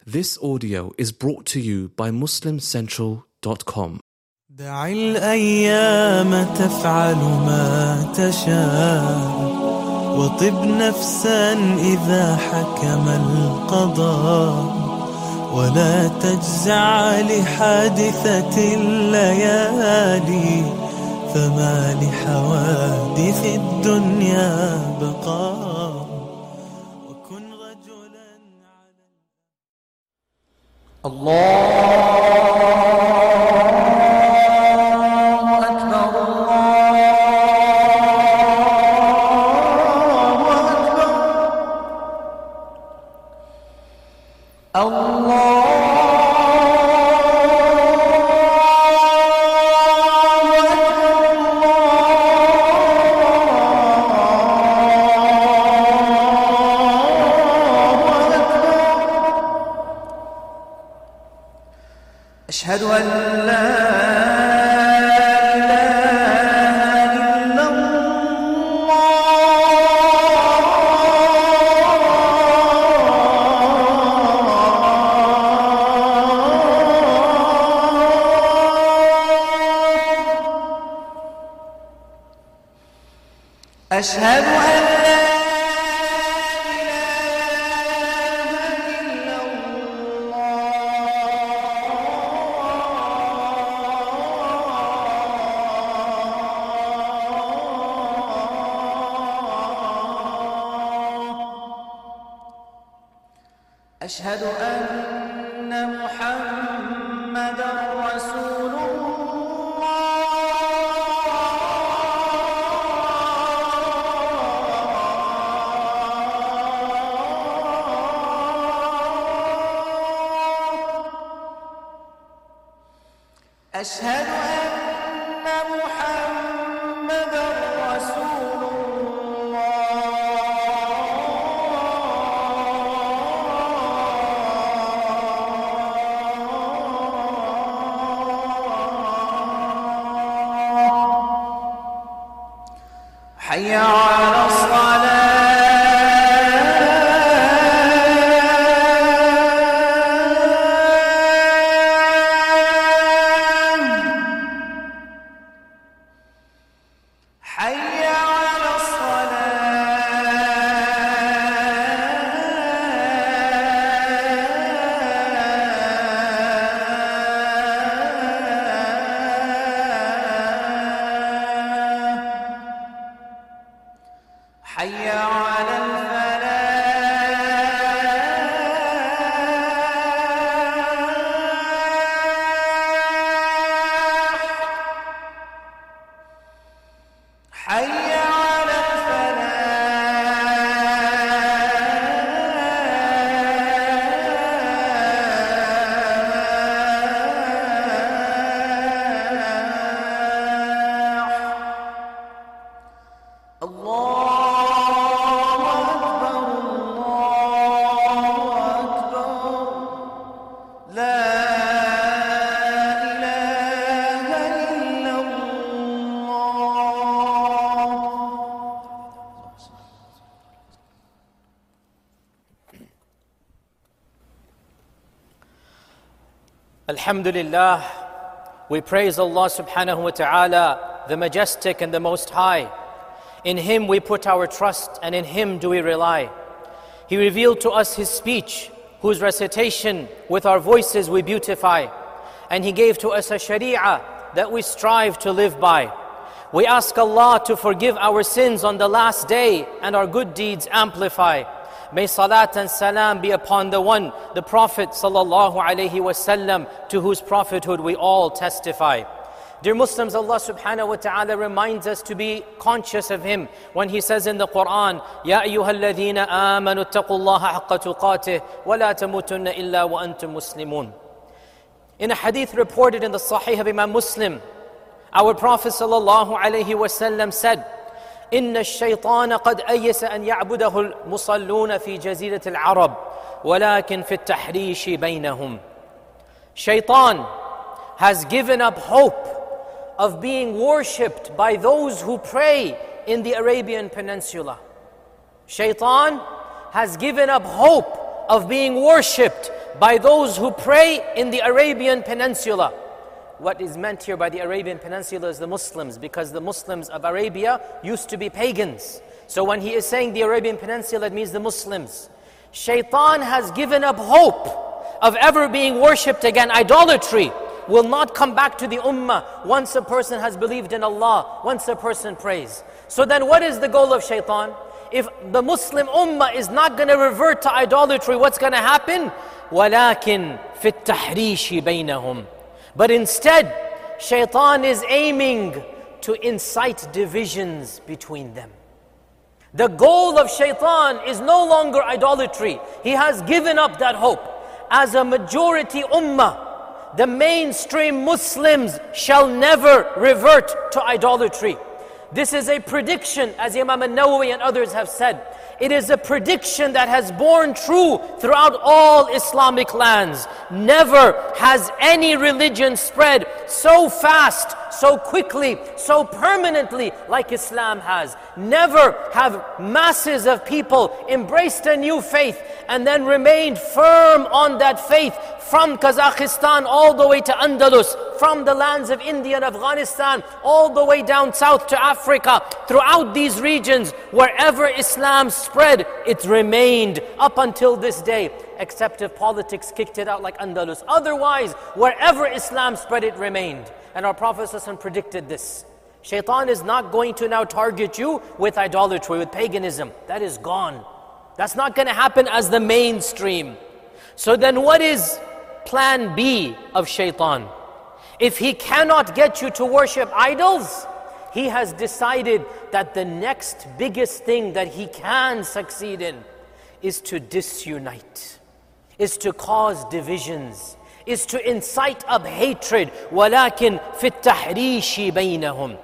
This audio is brought to you by MuslimCentral.com. دع الأيام تفعل ما تشاء وطب نفسا إذا حكم القضاء ولا تجزع لحادثة الليالي فما لحوادث الدنيا بقاء وكن رجلا على الله أشهد أن لا إله إلا الله أشهد أن أشهد أن محمدًا رسول الله أشهد أن محمدًا رسول حي على الصلاة حي على حي على الفلاح حي على الفلاح الله Alhamdulillah, we praise Allah subhanahu wa ta'ala, the majestic and the most high. In Him we put our trust and in Him do we rely. He revealed to us His speech, whose recitation with our voices we beautify. And He gave to us a sharia that we strive to live by. We ask Allah to forgive our sins on the last day and our good deeds amplify. May salat and salam be upon the one, the Prophet sallallahu alaihi wasallam, to whose prophethood we all testify. Dear Muslims, Allah subhanahu wa ta'ala reminds us to be conscious of Him when He says in the Quran, Ya ayyuhalladhina amanu attaqullaha haqqa tuqatih wa la tamutunna illa wa antum muslimun. In a hadith reported in the Sahih of Imam Muslim, our Prophet sallallahu alaihi wasallam said, إن الشيطان قد أيس أن يعبده المصلون في جزيرة العرب ولكن في التحريش بينهم. Shaitan has given up hope of being worshipped by those who pray in the Arabian Peninsula. Shaitan has given up hope of being worshipped by those who pray in the Arabian Peninsula. What is meant here by the Arabian Peninsula is the Muslims, because the Muslims of Arabia used to be pagans. So when he is saying the Arabian Peninsula, it means the Muslims. Shaitan has given up hope of ever being worshipped again. Idolatry will not come back to the ummah once a person has believed in Allah, once a person prays. So then what is the goal of shaitan? If the Muslim ummah is not going to revert to idolatry, what's going to happen? وَلَكِنْ فِي التَّحْرِيشِ بَيْنَهُمْ. But instead, shaitan is aiming to incite divisions between them. The goal of shaitan is no longer idolatry. He has given up that hope. As a majority ummah, the mainstream Muslims shall never revert to idolatry. This is a prediction, as Imam al-Nawawi and others have said. It is a prediction that has borne true throughout all Islamic lands. Never has any religion spread so fast, so quickly, so permanently like Islam has. Never have masses of people embraced a new faith and then remained firm on that faith, from Kazakhstan all the way to Andalus, from the lands of India and Afghanistan all the way down south to Africa. Throughout these regions, wherever Islam spread, it remained up until this day, except if politics kicked it out like Andalus. Otherwise, wherever Islam spread, it remained. And our Prophet ﷺ predicted this. Shaitan is not going to now target you with idolatry, with paganism. That is gone. That's not going to happen as the mainstream. So then what is plan B of shaitan? If he cannot get you to worship idols, he has decided that the next biggest thing that he can succeed in is to disunite, is to cause divisions, is to incite up hatred. وَلَكِنْ فِي التَّحْرِيشِ بَيْنَهُمْ.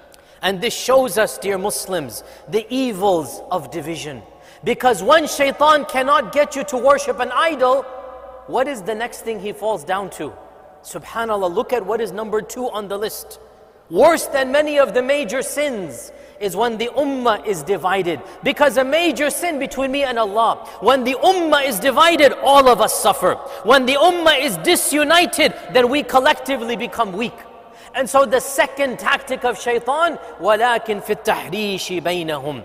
And this shows us, dear Muslims, the evils of division. Because when shaitan cannot get you to worship an idol, what is the next thing he falls down to? Subhanallah, look at what is number 2 on the list. Worse than many of the major sins is when the ummah is divided. Because a major sin between me and Allah, when the ummah is divided, all of us suffer. When the ummah is disunited, then we collectively become weak. And so the second tactic of shaitan, وَلَكِنْ فِي التَّحْرِيشِ بَيْنَهُمْ.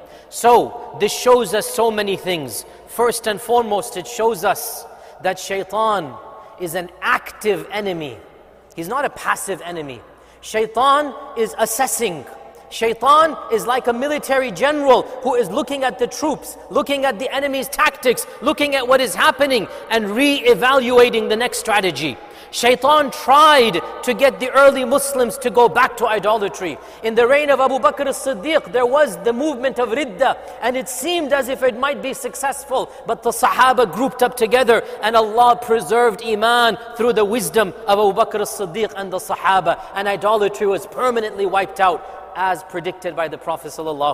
So this shows us so many things. First and foremost, it shows us that shaitan is an active enemy. He's not a passive enemy. Shaitan is assessing. Shaitan is like a military general who is looking at the troops, looking at the enemy's tactics, looking at what is happening and re-evaluating the next strategy. Shaitan tried to get the early Muslims to go back to idolatry. In the reign of Abu Bakr as-Siddiq, there was the movement of Ridda, and it seemed as if it might be successful, but the Sahaba grouped up together and Allah preserved Iman through the wisdom of Abu Bakr as-Siddiq and the Sahaba, and idolatry was permanently wiped out, as predicted by the Prophet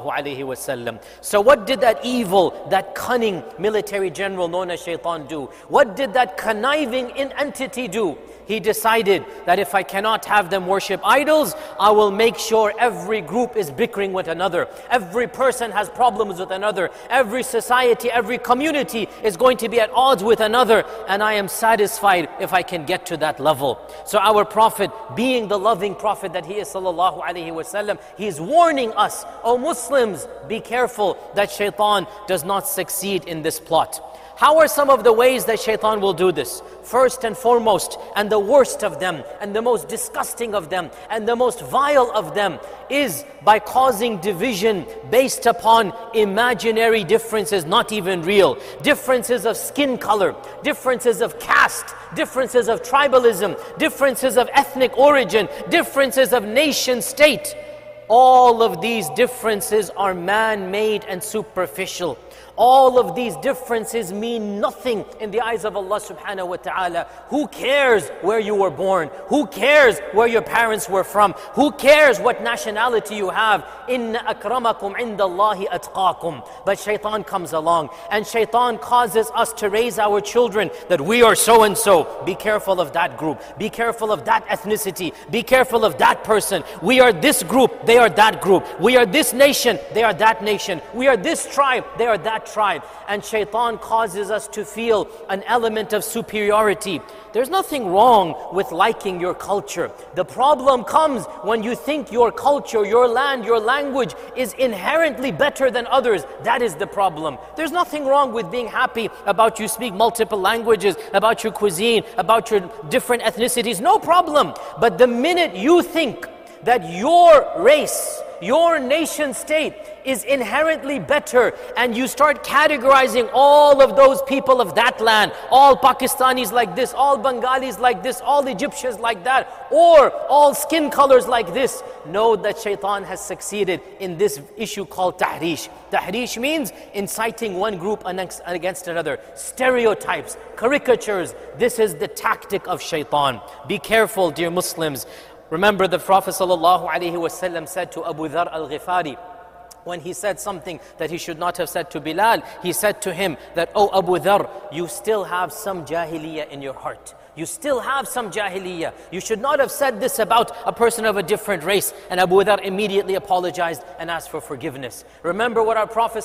ﷺ. So what did that evil, that cunning military general known as shaitan do? What did that conniving entity do? He decided that if I cannot have them worship idols, I will make sure every group is bickering with another. Every person has problems with another. Every society, every community is going to be at odds with another. And I am satisfied if I can get to that level. So our Prophet, being the loving Prophet that he is sallallahu alaihi wasallam, he is warning us, O Muslims, be careful that shaitan does not succeed in this plot. How are some of the ways that shaitan will do this? First and foremost, and the worst of them, and the most disgusting of them, and the most vile of them, is by causing division based upon imaginary differences, not even real. Differences of skin color, differences of caste, differences of tribalism, differences of ethnic origin, differences of nation state. All of these differences are man-made and superficial. All of these differences mean nothing in the eyes of Allah subhanahu wa ta'ala. Who cares where you were born? Who cares where your parents were from? Who cares what nationality you have? Inna akramakum indallahi atqakum. But shaitan comes along and shaitan causes us to raise our children that we are so and so. Be careful of that group. Be careful of that ethnicity. Be careful of that person. We are this group, they are that group. We are this nation, they are that nation. We are this tribe, they are that tribe. tribe. And shaitan causes us to feel an element of superiority. There's nothing wrong with liking your culture. The problem comes when you think your culture, your land, your language is inherently better than others. That is the problem. There's nothing wrong with being happy about you speak multiple languages, about your cuisine, about your different ethnicities. No problem. But the minute you think that your race, your nation state is inherently better, and you start categorizing all of those people of that land, all Pakistanis like this, all Bengalis like this, all Egyptians like that, or all skin colors like this, know that shaitan has succeeded in this issue called tahrish. Tahrish means inciting one group against another. Stereotypes, caricatures. This is the tactic of shaitan. Be careful, dear Muslims. Remember, the Prophet ﷺ said to Abu Dhar al-Ghifari, when he said something that he should not have said to Bilal, he said to him that, "Oh Abu Dhar, you still have some jahiliyyah in your heart. You still have some jahiliyyah. You should not have said this about a person of a different race." And Abu Dhar immediately apologized and asked for forgiveness. Remember what our Prophet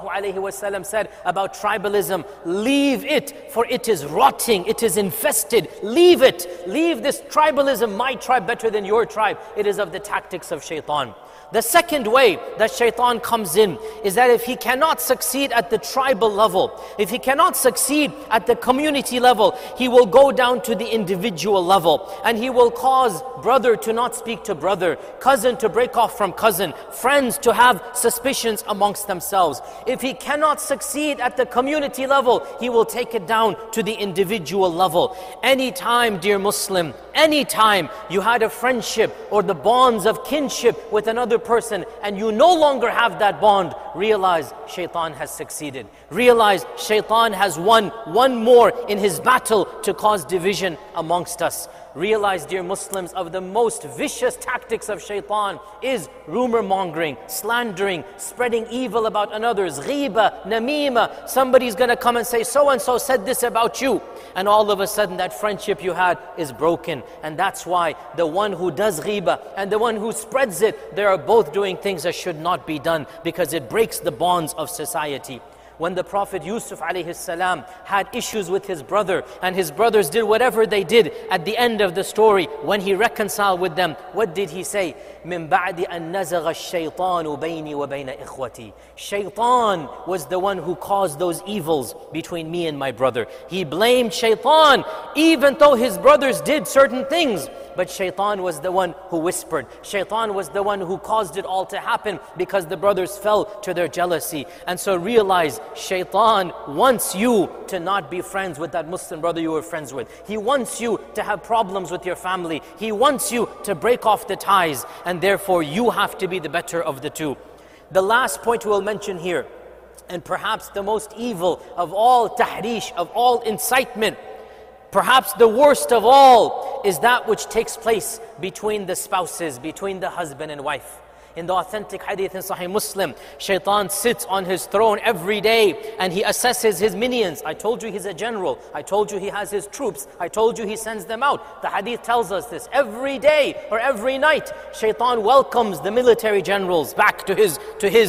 ﷺ said about tribalism. Leave it, for it is rotting, it is infested. Leave it. Leave this tribalism, my tribe better than your tribe. It is of the tactics of shaitan. The second way that shaitan comes in is that if he cannot succeed at the tribal level, if he cannot succeed at the community level, he will go down to the individual level, and he will cause brother to not speak to brother, cousin to break off from cousin, friends to have suspicions amongst themselves. If he cannot succeed at the community level, he will take it down to the individual level. Anytime, dear Muslim, anytime you had a friendship or the bonds of kinship with another person and you no longer have that bond, realize shaitan has succeeded. Realize shaitan has won one more in his battle to cause division amongst us. Realize, dear Muslims, of the most vicious tactics of shaitan is rumor mongering, slandering, spreading evil about others, ghiba, namima. Somebody's going to come and say, so and so said this about you, and all of a sudden that friendship you had is broken. And that's why the one who does ghiba and the one who spreads it, they are both doing things that should not be done, because it breaks the bonds of society. When the Prophet Yusuf alayhi salam had issues with his brother, and his brothers did whatever they did, at the end of the story, when he reconciled with them, what did he say? مِن بَعْدِ أَن نَزَغَ الشَّيْطَانُ بَيْنِي وَبَيْنَ إِخْوَتِي. Shaitan was the one who caused those evils between me and my brother. He blamed shaitan, even though his brothers did certain things. But shaitan was the one who whispered. Shaitan was the one who caused it all to happen, because the brothers fell to their jealousy. And so realize, shaitan wants you to not be friends with that Muslim brother you were friends with. He wants you to have problems with your family. He wants you to break off the ties. And therefore you have to be the better of the two. The last point we'll mention here, and perhaps the most evil of all tahrish, of all incitement, perhaps the worst of all, is that which takes place between the spouses, between the husband and wife. In the authentic hadith in Sahih Muslim, shaitan sits on his throne every day and he assesses his minions. I told you he's a general. I told you he has his troops. I told you he sends them out. The hadith tells us this. Every day or every night, shaitan welcomes the military generals back to his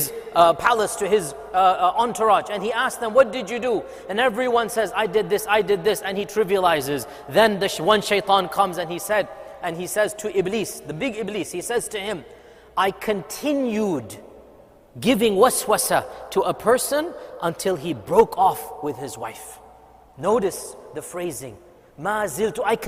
palace, to his entourage, and he asks them, what did you do? And everyone says, I did this, and he trivializes. Then the one shaitan comes and he says to Iblis, the big Iblis, he says to him, I continued giving waswasa to a person until he broke off with his wife. Notice the phrasing. Ma ziltu, I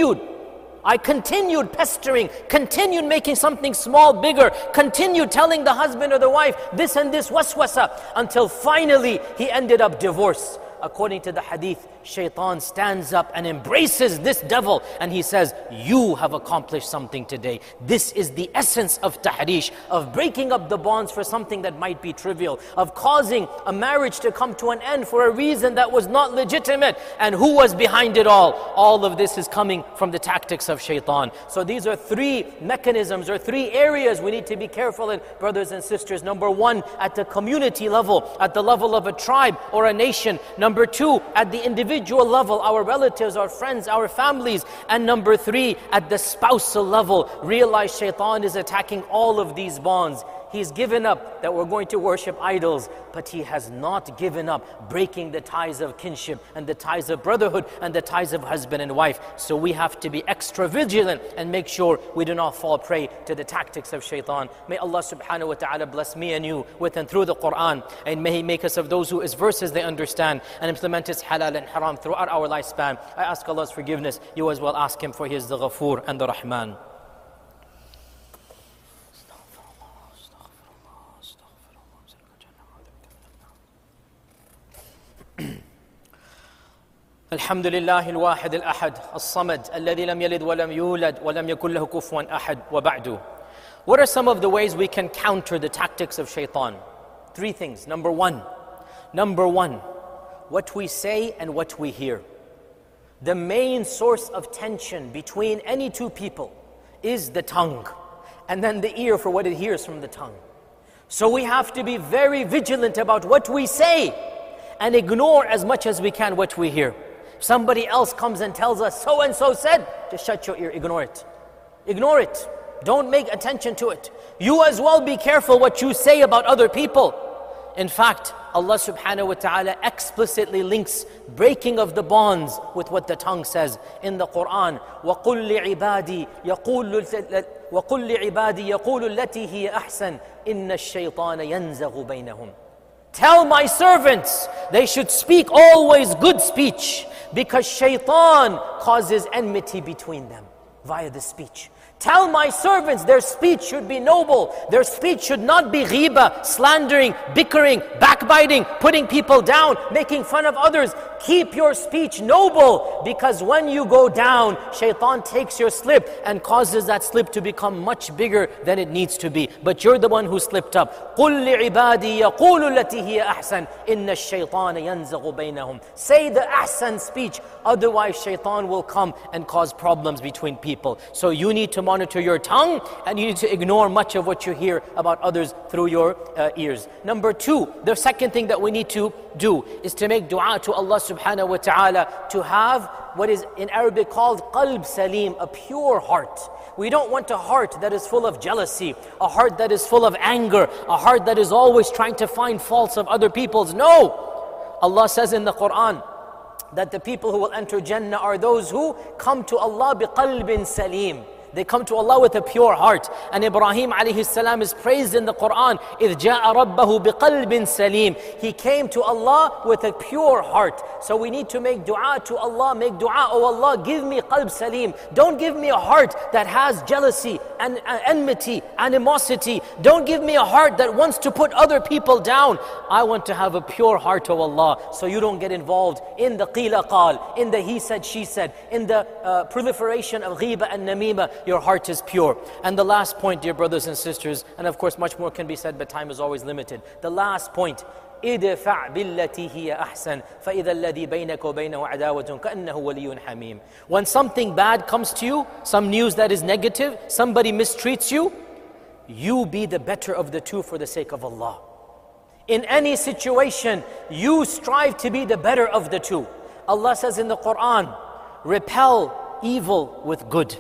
continued pestering, continued making something small bigger, continued telling the husband or the wife this and this waswasa, until finally he ended up divorced. According to the hadith, shaitan stands up and embraces this devil and he says, you have accomplished something today. This is the essence of tahrish, of breaking up the bonds for something that might be trivial, of causing a marriage to come to an end for a reason that was not legitimate. And who was behind it all? All of this is coming from the tactics of shaitan. So these are three mechanisms or three areas we need to be careful in, brothers and sisters. Number one, at the community level, at the level of a tribe or a nation. Number two, at the individual level, our relatives, our friends, our families. And number three, at the spousal level, realize shaitan is attacking all of these bonds. He's given up that we're going to worship idols, but he has not given up breaking the ties of kinship and the ties of brotherhood and the ties of husband and wife. So we have to be extra vigilant and make sure we do not fall prey to the tactics of shaitan. May Allah subhanahu wa ta'ala bless me and you with and through the Quran, and may He make us of those who His verses they understand and implement His halal and haram throughout our lifespan. I ask Allah's forgiveness. You as well ask Him, for He is the Ghafoor and the Rahman. الحمد لله الواحد الأحد الصمد الذي لم يلد ولم يولد ولم يكن له كفوا أحد وبعد. What are some of the ways we can counter the tactics of shaitan? 3 things. Number one, what we say and what we hear. The main source of tension between any two people is the tongue, and then the ear for what it hears from the tongue. So we have to be very vigilant about what we say and ignore as much as we can what we hear. Somebody else comes and tells us, so and so said, just shut your ear, ignore it. Ignore it. Don't make attention to it. You as well be careful what you say about other people. In fact, Allah subhanahu wa ta'ala explicitly links breaking of the bonds with what the tongue says in the Quran. وَقُلْ لِعِبَادِي يَقُولُ الَّتِي هِيَ أَحْسَنُ إِنَّ الشَّيْطَانَ يَنزَغُ بَيْنَهُمْ. Tell my servants they should speak always good speech, because shaitan causes enmity between them via the speech. Tell my servants their speech should be noble. Their speech should not be ghiba, slandering, bickering, backbiting, putting people down, making fun of others. Keep your speech noble, because when you go down, shaitan takes your slip and causes that slip to become much bigger than it needs to be. But you're the one who slipped up. قُلْ لِعِبَادِي يَقُولُ الَّتِي هِيَ أَحْسَنُ إِنَّ الشَّيْطَانَ يَنزَغُ بَيْنَهُم. Say the ahsan speech, otherwise shaitan will come and cause problems between people. So you need to monitor your tongue, and you need to ignore much of what you hear about others through your ears. Number 2, the second thing that we need to do is to make dua to Allah subhanahu wa ta'ala to have what is in Arabic called qalb salim, a pure heart. We don't want a heart that is full of jealousy, a heart that is full of anger, a heart that is always trying to find faults of other people's. No! Allah says in the Quran that the people who will enter Jannah are those who come to Allah biqalbin salim. They come to Allah with a pure heart. And Ibrahim alayhi salam is praised in the Quran, إِذْ جَاءَ رَبَّهُ بِقَلْبٍ سَلِيمٍ. He came to Allah with a pure heart. So we need to make dua to Allah. Make dua, oh Allah, give me qalb salim. Don't give me a heart that has jealousy and enmity, animosity. Don't give me a heart that wants to put other people down. I want to have a pure heart, oh Allah, so you don't get involved in the qila qal, in the he said, she said, in the proliferation of ghiba and namima. Your heart is pure. And the last point, dear brothers and sisters, and of course much more can be said, but time is always limited. The last point, ادفع بالتي هي أحسن فإذا الذي بينك وبينه عداوة كأنه ولي حميم. When something bad comes to you, some news that is negative, somebody mistreats you, you be the better of the two for the sake of Allah. In any situation, you strive to be the better of the two. Allah says in the Quran, repel evil with good.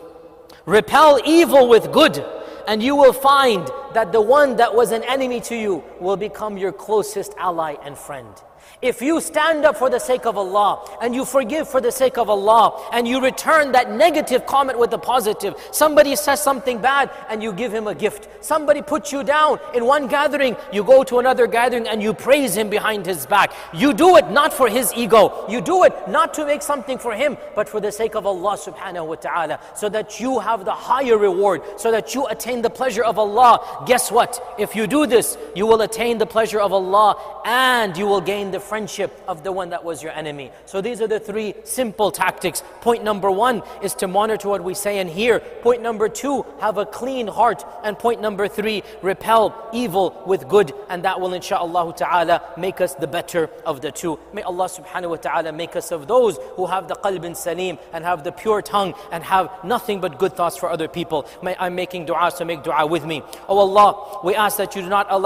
Repel evil with good, and you will find that the one that was an enemy to you will become your closest ally and friend. If you stand up for the sake of Allah, and you forgive for the sake of Allah, and you return that negative comment with a positive, somebody says something bad and you give him a gift. Somebody puts you down in one gathering, you go to another gathering and you praise him behind his back. You do it not for his ego. You do it not to make something for him, but for the sake of Allah subhanahu wa ta'ala, so that you have the higher reward, so that you attain the pleasure of Allah. Guess what? If you do this, you will attain the pleasure of Allah, and you will gain the friendship of the one that was your enemy. So these are the 3 simple tactics. Point number 1 is to monitor what we say and hear. Point number 2, have a clean heart. And point number 3, repel evil with good. And that will insha'Allah ta'ala make us the better of the two. May Allah subhanahu wa ta'ala make us of those who have the qalb salim and have the pure tongue and have nothing but good thoughts for other people. I'm making dua, so make dua with me. Oh Allah, we ask that you do not allow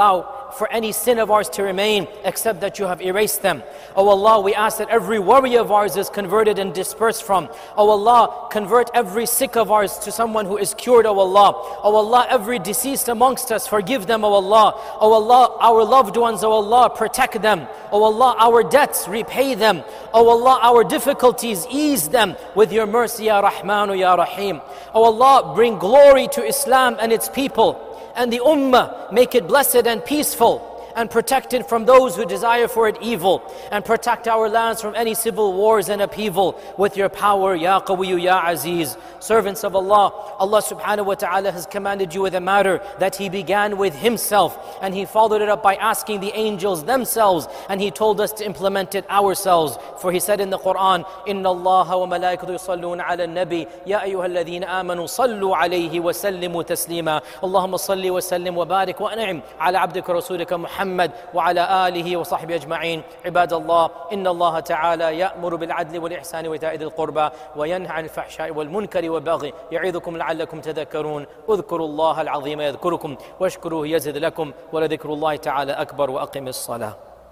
for any sin of ours to remain, except that you have erased them. O Allah, we ask that every worry of ours is converted and dispersed from. O Allah, convert every sick of ours to someone who is cured, O Allah. O Allah, every deceased amongst us, forgive them, O Allah. O Allah, our loved ones, O Allah, protect them. O Allah, our debts, repay them. O Allah, our difficulties, ease them with your mercy, Ya Rahmanu, Ya Rahim. O Allah, bring glory to Islam and its people and the Ummah, make it blessed and peaceful, and protect it from those who desire for it evil, and protect our lands from any civil wars and upheaval with your power, Ya Qawiyyu, Ya Aziz. Servants of Allah, Allah subhanahu wa ta'ala has commanded you with a matter that He began with Himself, and He followed it up by asking the angels themselves, and He told us to implement it ourselves. For He said in the Quran, Inna Allaha wa malaikatu yusalluna ala nabi, Ya ayyuha alladhina amanu sallu alayhi wa sallimu taslima. Allahumma salli wa sallim wa barik wa an'im ala abdika rasulika Muhammad وعلى آله وصحبه أجمعين. عباد الله، إن الله تعالى يأمر بالعدل والإحسان وإيتاء ذي القربى وينهى عن الفحشاء والمنكر والبغي يعظكم لعلكم تذكرون. اذكروا الله العظيم يذكركم واشكروه يزد لكم ولذكر الله تعالى أكبر وأقم الصلاة.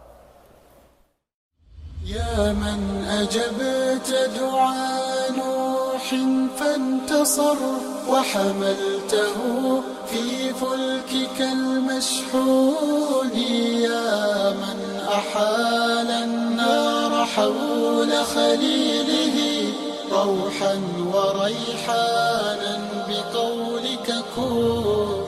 يا من أجبت دعاء نوح فانتصر وحملته في فلكك المشحون، يا من أحال النار حول خليله روحا وريحانا بقولك كن.